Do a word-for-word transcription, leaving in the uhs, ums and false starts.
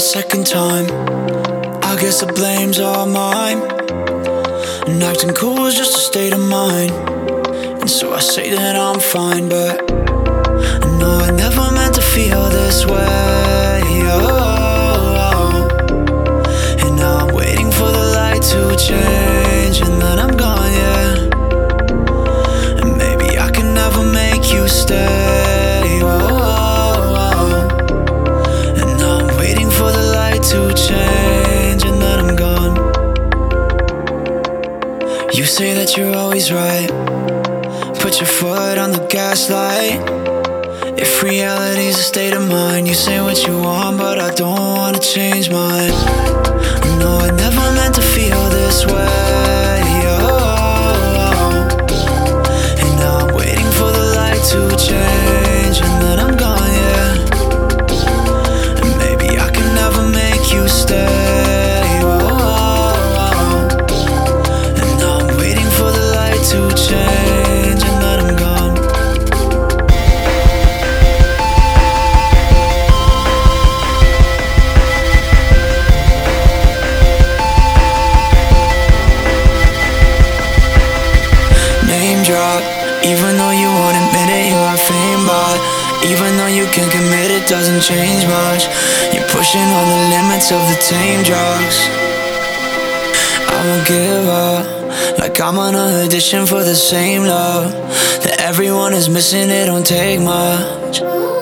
second time. I guess the blame's all mine, and acting cool is just a state of mind. And so I say that I'm fine, but I know I never meant to feel this way. Oh, and now I'm waiting for the light to change, and then I'm gone, yeah. And maybe I can never make you stay. Oh, and now I'm waiting for the light to change, and then I'm gone. You say that you're always right, put your foot on the gas light. If reality's a state of mind, you say what you want, but I don't wanna change mine. No, I never meant to feel this way. Oh, and now I'm waiting for the light to change, and then I'm gone, yeah. And maybe I can never make you stay. Oh, and now I'm waiting for the light to change, and then I'm gone. Drop. Even though you won't admit it, you are fame, but even though you can commit, it doesn't change much. You're pushing all the limits of the tame drugs. I won't give up, like I'm on an audition for the same love that everyone is missing. It don't take much.